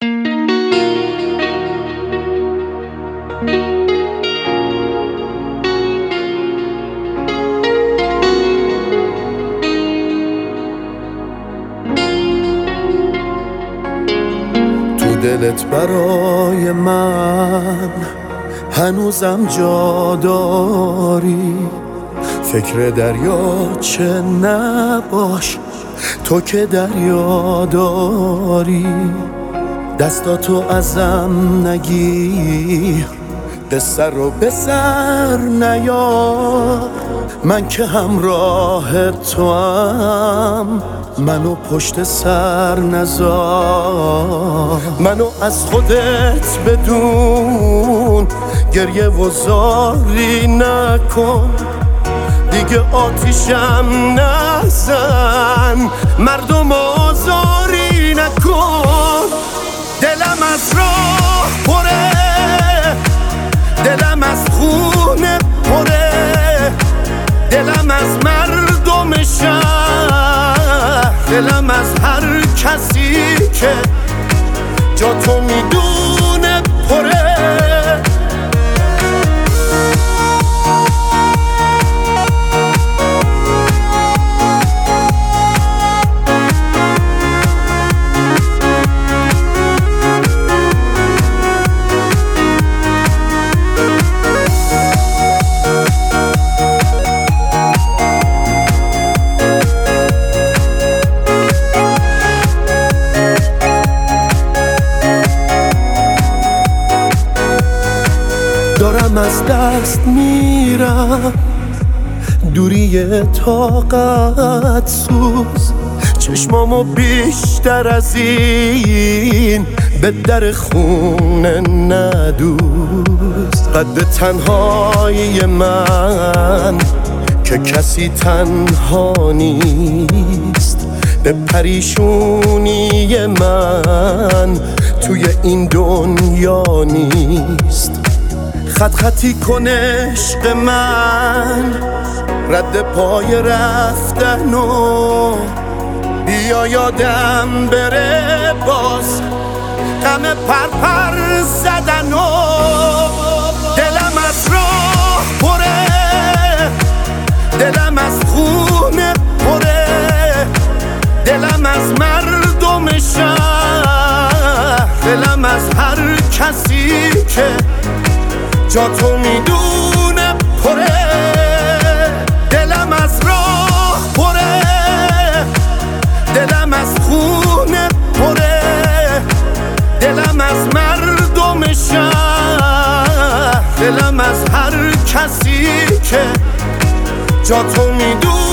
دلت برای من هنوزم جا داری، فکر دریاچه نباش تو که دریا داری. دستاتو ازم نگیر، قصه رو به سر نیار، من که همراه تو هم منو پشت سر نذار. منو از خودت بدون گریه و زاری نکن، دیگه آتیشم نزن، مردم آزاری نکن. دلم از راه پره، دلم از خونه پره، دلم از مردم شهر، دلم از هر کسی که جا تو میدونه پره. دارم از دست میرم، دوری طاقت سوز، چشمامو بیشتر از این به در خونه ندوز. قد تنهایی من که کسی تنها نیست، به پریشونی من توی این دنیا نیست. خط خطی کن عشق من، رد پای رفتن و بیا یادم بره باز غم پرپر زدن و دلم از راه پره، دلم از خونه پره، دلم از مردم شهر، دلم از هر کسی که جا تو میدونه پره. دلم از راه پره، دلم از خونه پره، دلم از مردم شهر، دلم از هر کسی که جا تو میدونه